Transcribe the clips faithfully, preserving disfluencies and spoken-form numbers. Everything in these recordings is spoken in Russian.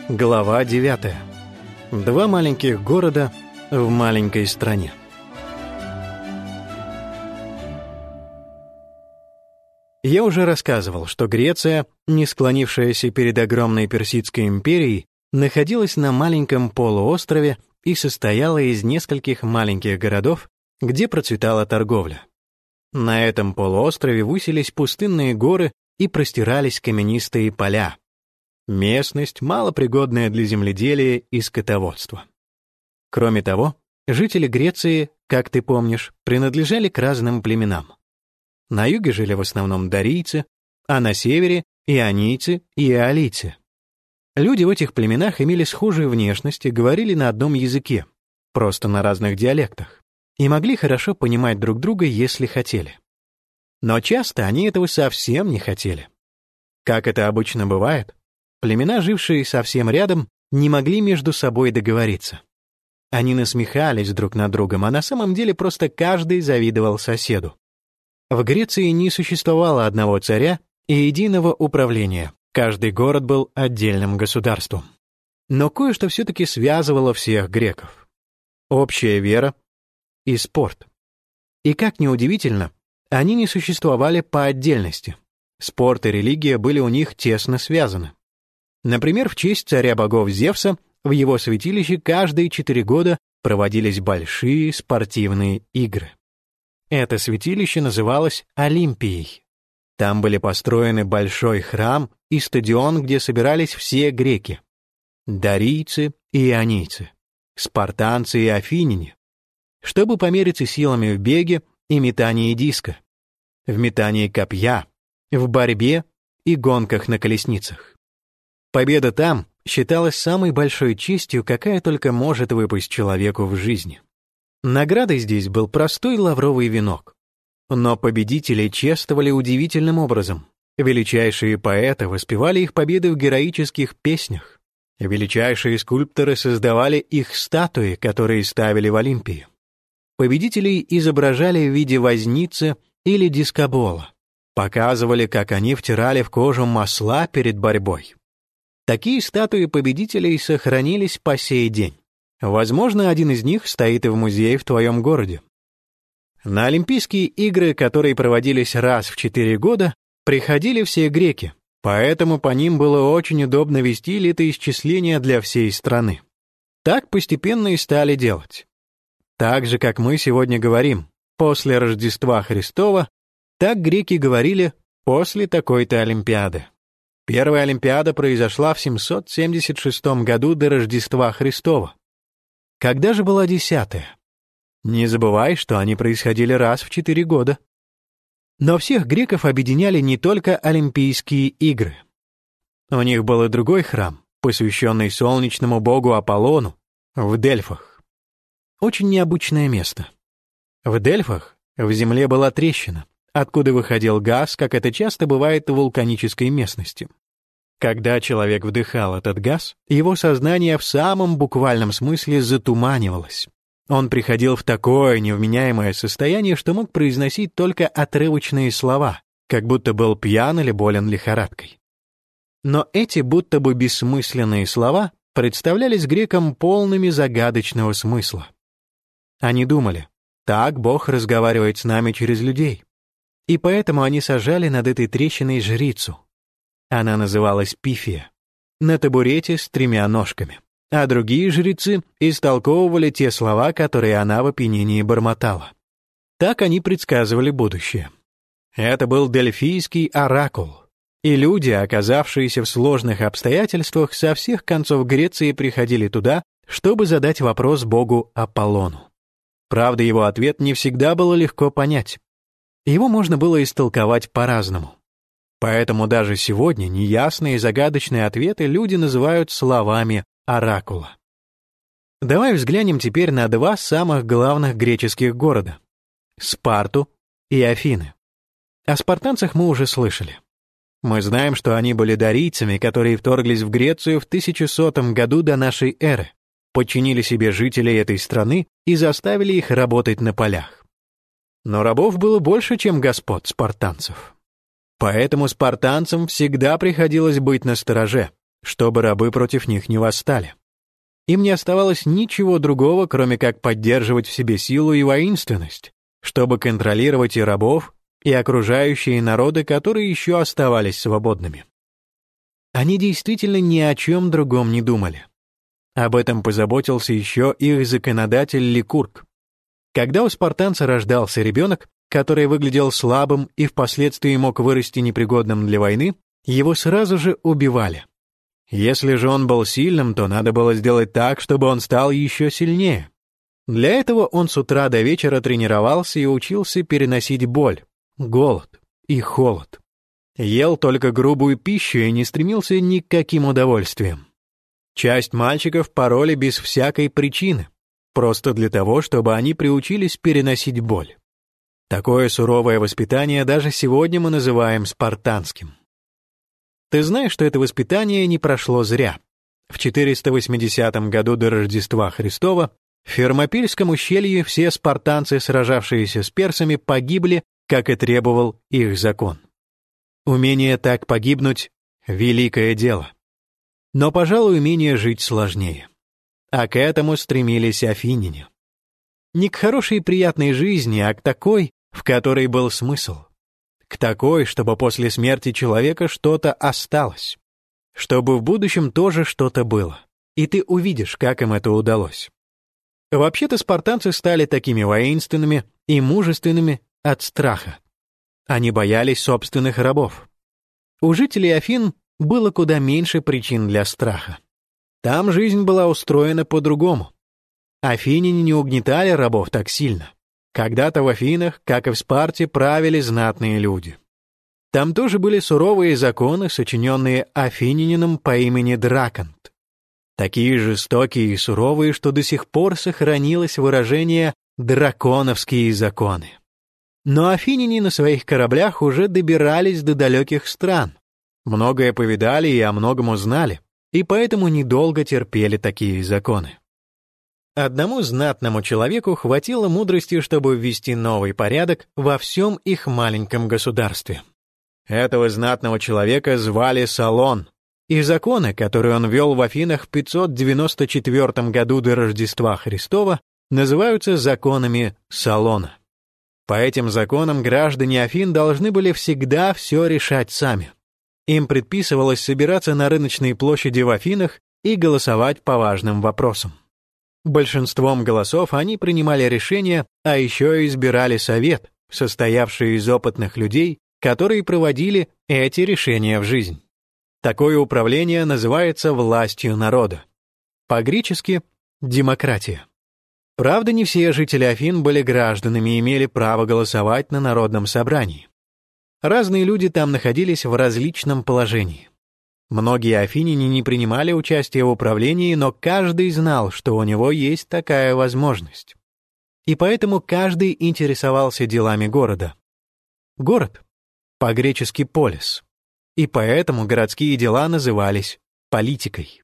Глава девятая. Два маленьких города в маленькой стране. Я уже рассказывал, что Греция, не склонившаяся перед огромной Персидской империей, находилась на маленьком полуострове и состояла из нескольких маленьких городов, где процветала торговля. На этом полуострове высились пустынные горы и простирались каменистые поля. Местность, малопригодная для земледелия и скотоводства. Кроме того, жители Греции, как ты помнишь, принадлежали к разным племенам. На юге жили в основном дарийцы, а на севере — ионийцы и иолийцы. Люди в этих племенах имели схожую внешность и говорили на одном языке, просто на разных диалектах, и могли хорошо понимать друг друга, если хотели. Но часто они этого совсем не хотели. Как это обычно бывает, племена, жившие совсем рядом, не могли между собой договориться. Они насмехались друг над другом, а на самом деле просто каждый завидовал соседу. В Греции не существовало одного царя и единого управления. Каждый город был отдельным государством. Но кое-что все-таки связывало всех греков. Общая вера и спорт. И, как ни удивительно, они не существовали по отдельности. Спорт и религия были у них тесно связаны. Например, в честь царя богов Зевса в его святилище каждые четыре года проводились большие спортивные игры. Это святилище называлось Олимпией. Там были построены большой храм и стадион, где собирались все греки. Дарийцы и ионийцы, спартанцы и афиняне, чтобы помериться силами в беге и метании диска, в метании копья, в борьбе и гонках на колесницах. Победа там считалась самой большой честью, какая только может выпасть человеку в жизни. Наградой здесь был простой лавровый венок. Но победителей чествовали удивительным образом. Величайшие поэты воспевали их победы в героических песнях. Величайшие скульпторы создавали их статуи, которые ставили в Олимпии. Победителей изображали в виде возницы или дискобола. Показывали, как они втирали в кожу масла перед борьбой. Такие статуи победителей сохранились по сей день. Возможно, один из них стоит и в музее в твоем городе. На Олимпийские игры, которые проводились раз в четыре года, приходили все греки, поэтому по ним было очень удобно вести летоисчисления для всей страны. Так постепенно и стали делать. Так же, как мы сегодня говорим «после Рождества Христова», так греки говорили «после такой-то Олимпиады». Первая Олимпиада произошла в семьсот семьдесят шестом году до Рождества Христова. Когда же была десятая? Не забывай, что они происходили раз в четыре года. Но всех греков объединяли не только Олимпийские игры. У них был и другой храм, посвященный солнечному богу Аполлону, в Дельфах. Очень необычное место. В Дельфах в земле была трещина, откуда выходил газ, как это часто бывает в вулканической местности. Когда человек вдыхал этот газ, его сознание в самом буквальном смысле затуманивалось. Он приходил в такое невменяемое состояние, что мог произносить только отрывочные слова, как будто был пьян или болен лихорадкой. Но эти будто бы бессмысленные слова представлялись грекам полными загадочного смысла. Они думали, так Бог разговаривает с нами через людей. И поэтому они сажали над этой трещиной жрицу. Она называлась Пифия, на табурете с тремя ножками, а другие жрецы истолковывали те слова, которые она в опьянении бормотала. Так они предсказывали будущее. Это был дельфийский оракул, и люди, оказавшиеся в сложных обстоятельствах, со всех концов Греции приходили туда, чтобы задать вопрос богу Аполлону. Правда, его ответ не всегда было легко понять. Его можно было истолковать по-разному. Поэтому даже сегодня неясные и загадочные ответы люди называют словами оракула. Давай взглянем теперь на два самых главных греческих города — Спарту и Афины. О спартанцах мы уже слышали. Мы знаем, что они были дарийцами, которые вторглись в Грецию в тысяча сотом году до нашей эры, подчинили себе жителей этой страны и заставили их работать на полях. Но рабов было больше, чем господ спартанцев. Поэтому спартанцам всегда приходилось быть настороже, чтобы рабы против них не восстали. Им не оставалось ничего другого, кроме как поддерживать в себе силу и воинственность, чтобы контролировать и рабов, и окружающие народы, которые еще оставались свободными. Они действительно ни о чем другом не думали. Об этом позаботился еще их законодатель Ликург. Когда у спартанца рождался ребенок, который выглядел слабым и впоследствии мог вырасти непригодным для войны, его сразу же убивали. Если же он был сильным, то надо было сделать так, чтобы он стал еще сильнее. Для этого он с утра до вечера тренировался и учился переносить боль, голод и холод. Ел только грубую пищу и не стремился ни к каким удовольствиям. Часть мальчиков пороли без всякой причины, просто для того, чтобы они приучились переносить боль. Такое суровое воспитание даже сегодня мы называем спартанским. Ты знаешь, что это воспитание не прошло зря. В четыреста восьмидесятом году до Рождества Христова в Фермопильском ущелье все спартанцы, сражавшиеся с персами, погибли, как и требовал их закон. Умение так погибнуть — великое дело. Но, пожалуй, умение жить сложнее. А к этому стремились афиняне. Не к хорошей и приятной жизни, а к такой, в которой был смысл. К такой, чтобы после смерти человека что-то осталось. Чтобы в будущем тоже что-то было. И ты увидишь, как им это удалось. Вообще-то спартанцы стали такими воинственными и мужественными от страха. Они боялись собственных рабов. У жителей Афин было куда меньше причин для страха. Там жизнь была устроена по-другому. Афиняне не угнетали рабов так сильно. Когда-то в Афинах, как и в Спарте, правили знатные люди. Там тоже были суровые законы, сочиненные афинянином по имени Драконт. Такие жестокие и суровые, что до сих пор сохранилось выражение «драконовские законы». Но афиняне на своих кораблях уже добирались до далеких стран, многое повидали и о многом узнали, и поэтому недолго терпели такие законы. Одному знатному человеку хватило мудрости, чтобы ввести новый порядок во всем их маленьком государстве. Этого знатного человека звали Солон, и законы, которые он ввел в Афинах в пятьсот девяносто четвёртом году до Рождества Христова, называются законами Солона. По этим законам граждане Афин должны были всегда все решать сами. Им предписывалось собираться на рыночной площади в Афинах и голосовать по важным вопросам. Большинством голосов они принимали решения, а еще и избирали совет, состоявший из опытных людей, которые проводили эти решения в жизнь. Такое управление называется властью народа. По-гречески «демократия». Правда, не все жители Афин были гражданами и имели право голосовать на народном собрании. Разные люди там находились в различном положении. Многие афиняне не принимали участие в управлении, но каждый знал, что у него есть такая возможность. И поэтому каждый интересовался делами города. Город, по-гречески «полис», и поэтому городские дела назывались политикой.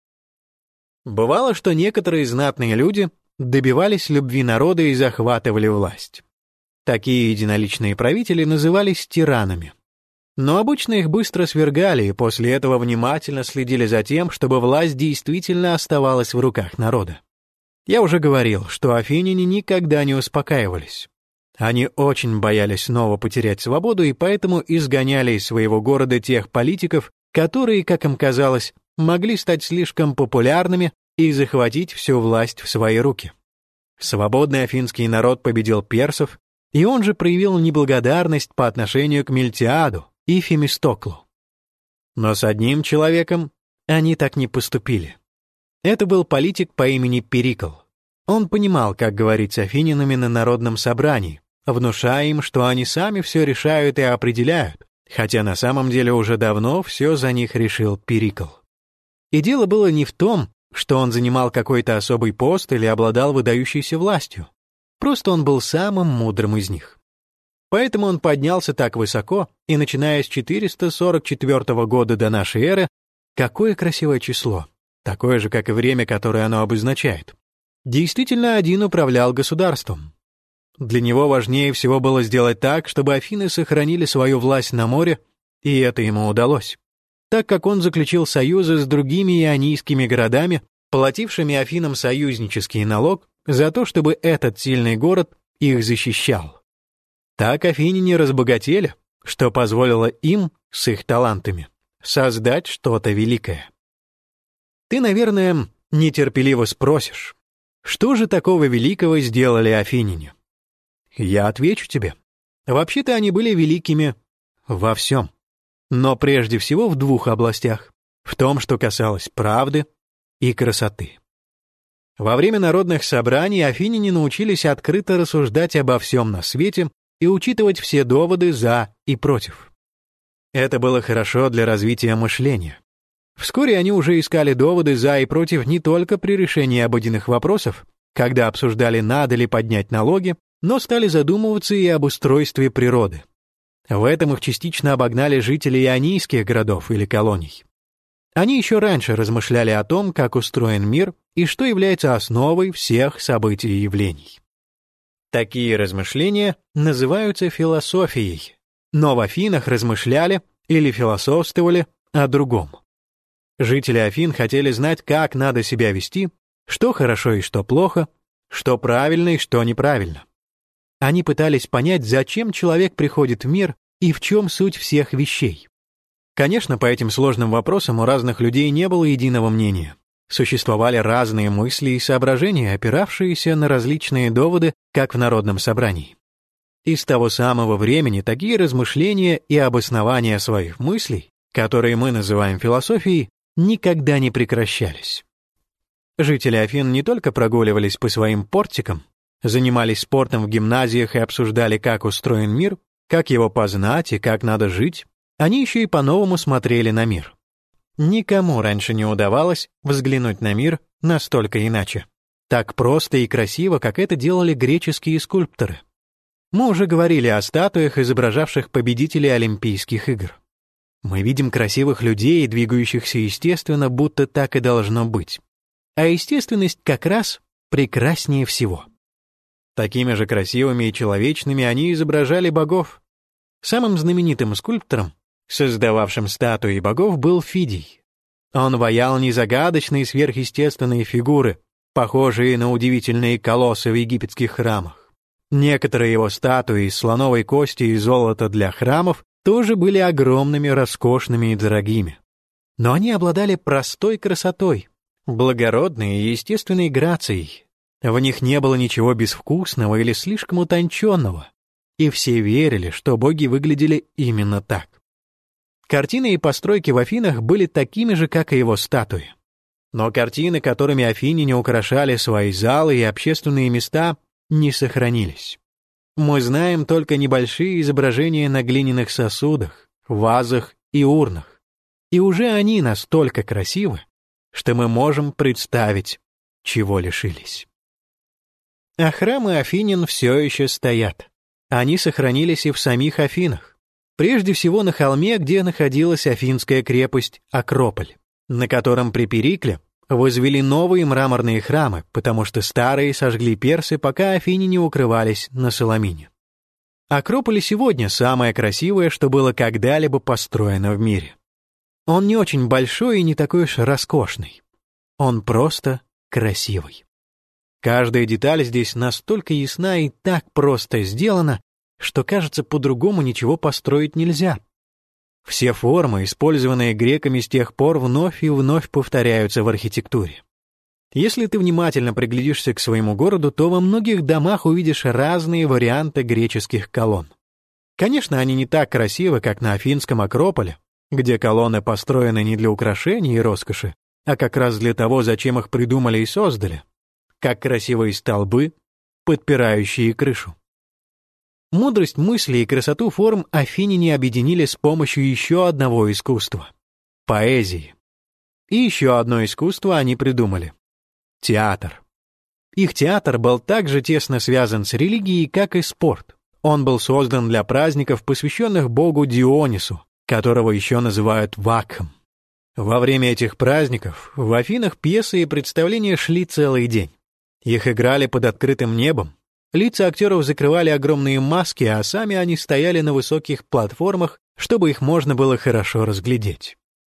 Бывало, что некоторые знатные люди добивались любви народа и захватывали власть. Такие единоличные правители назывались тиранами. Но обычно их быстро свергали и после этого внимательно следили за тем, чтобы власть действительно оставалась в руках народа. Я уже говорил, что афиняне никогда не успокаивались. Они очень боялись снова потерять свободу и поэтому изгоняли из своего города тех политиков, которые, как им казалось, могли стать слишком популярными и захватить всю власть в свои руки. Свободный афинский народ победил персов, и он же проявил неблагодарность по отношению к Мильтиаду и Фемистоклу. Но с одним человеком они так не поступили. Это был политик по имени Перикл. Он понимал, как говорить с афинянами на народном собрании, внушая им, что они сами все решают и определяют, хотя на самом деле уже давно все за них решил Перикл. И дело было не в том, что он занимал какой-то особый пост или обладал выдающейся властью. Просто он был самым мудрым из них. Поэтому он поднялся так высоко, и начиная с четыреста сорок четвёртого года до нашей эры, какое красивое число, такое же, как и время, которое оно обозначает, действительно один управлял государством. Для него важнее всего было сделать так, чтобы Афины сохранили свою власть на море, и это ему удалось. так как он заключил союзы с другими ионийскими городами, платившими Афинам союзнический налог за то, чтобы этот сильный город их защищал. Так афиняне разбогатели, что позволило им, с их талантами, создать что-то великое. Ты, наверное, нетерпеливо спросишь, что же такого великого сделали афиняне? Я отвечу тебе. Вообще-то они были великими во всем. Но прежде всего в двух областях. В том, что касалось правды и красоты. Во время народных собраний афиняне научились открыто рассуждать обо всем на свете и учитывать все доводы «за» и «против». Это было хорошо для развития мышления. Вскоре они уже искали доводы «за» и «против» не только при решении обыденных вопросов, когда обсуждали, надо ли поднять налоги, но стали задумываться и об устройстве природы. В этом их частично обогнали жители ионийских городов или колоний. Они еще раньше размышляли о том, как устроен мир и что является основой всех событий и явлений. Такие размышления называются философией, но в Афинах размышляли или философствовали о другом. Жители Афин хотели знать, как надо себя вести, что хорошо и что плохо, что правильно и что неправильно. Они пытались понять, зачем человек приходит в мир и в чем суть всех вещей. Конечно, по этим сложным вопросам у разных людей не было единого мнения. Существовали разные мысли и соображения, опиравшиеся на различные доводы, как в народном собрании. И с того самого времени такие размышления и обоснования своих мыслей, которые мы называем философией, никогда не прекращались. Жители Афин не только прогуливались по своим портикам, занимались спортом в гимназиях и обсуждали, как устроен мир, как его познать и как надо жить, они еще и по-новому смотрели на мир. Никому раньше не удавалось взглянуть на мир настолько иначе. Так просто и красиво, как это делали греческие скульпторы. Мы уже говорили о статуях, изображавших победителей Олимпийских игр. Мы видим красивых людей, двигающихся естественно, будто так и должно быть. А естественность как раз прекраснее всего. Такими же красивыми и человечными они изображали богов. Самым знаменитым скульптором, создававшим статуи богов, был Фидий. Он ваял незагадочные сверхъестественные фигуры, похожие на удивительные колоссы в египетских храмах. Некоторые его статуи из слоновой кости и золота для храмов тоже были огромными, роскошными и дорогими. Но они обладали простой красотой, благородной и естественной грацией. В них не было ничего безвкусного или слишком утонченного, и все верили, что боги выглядели именно так. Картины и постройки в Афинах были такими же, как и его статуи. Но картины, которыми афиняне украшали свои залы и общественные места, не сохранились. Мы знаем только небольшие изображения на глиняных сосудах, вазах и урнах. И уже они настолько красивы, что мы можем представить, чего лишились. А храмы афинян все еще стоят. Они сохранились и в самих Афинах. Прежде всего на холме, где находилась афинская крепость Акрополь, на котором при Перикле возвели новые мраморные храмы, потому что старые сожгли персы, пока афиняне укрывались на Саламине. Акрополь сегодня самое красивое, что было когда-либо построено в мире. Он не очень большой и не такой уж роскошный. Он просто красивый. Каждая деталь здесь настолько ясна и так просто сделана, что, кажется, по-другому ничего построить нельзя. Все формы, использованные греками с тех пор, вновь и вновь повторяются в архитектуре. Если ты внимательно приглядишься к своему городу, то во многих домах увидишь разные варианты греческих колонн. Конечно, они не так красивы, как на Афинском Акрополе, где колонны построены не для украшений и роскоши, а как раз для того, зачем их придумали и создали, как красивые столбы, подпирающие крышу. Мудрость мысли и красоту форм афиняне объединили с помощью еще одного искусства — поэзии. И еще одно искусство они придумали — театр. Их театр был так же тесно связан с религией, как и спорт. Он был создан для праздников, посвященных богу Дионису, которого еще называют Вакхом. Во время этих праздников в Афинах пьесы и представления шли целый день. Их играли под открытым небом. Лица актеров закрывали огромные маски, а сами они стояли на высоких платформах, чтобы их можно было хорошо разглядеть.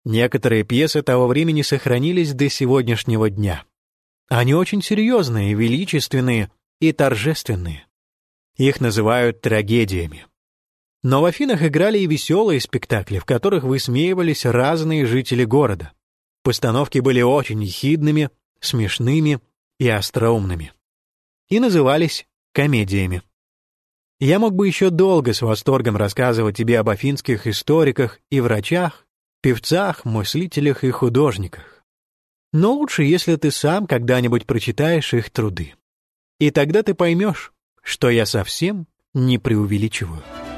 Некоторые пьесы того времени сохранились до сегодняшнего дня. Они очень серьезные, величественные и торжественные. Их называют трагедиями. Но в Афинах играли и веселые спектакли, в которых высмеивались разные жители города. Постановки были очень ехидными, смешными и остроумными. И назывались комедиями. Я мог бы еще долго с восторгом рассказывать тебе об афинских историках и врачах, певцах, мыслителях и художниках. Но лучше, если ты сам когда-нибудь прочитаешь их труды. И тогда ты поймешь, что я совсем не преувеличиваю.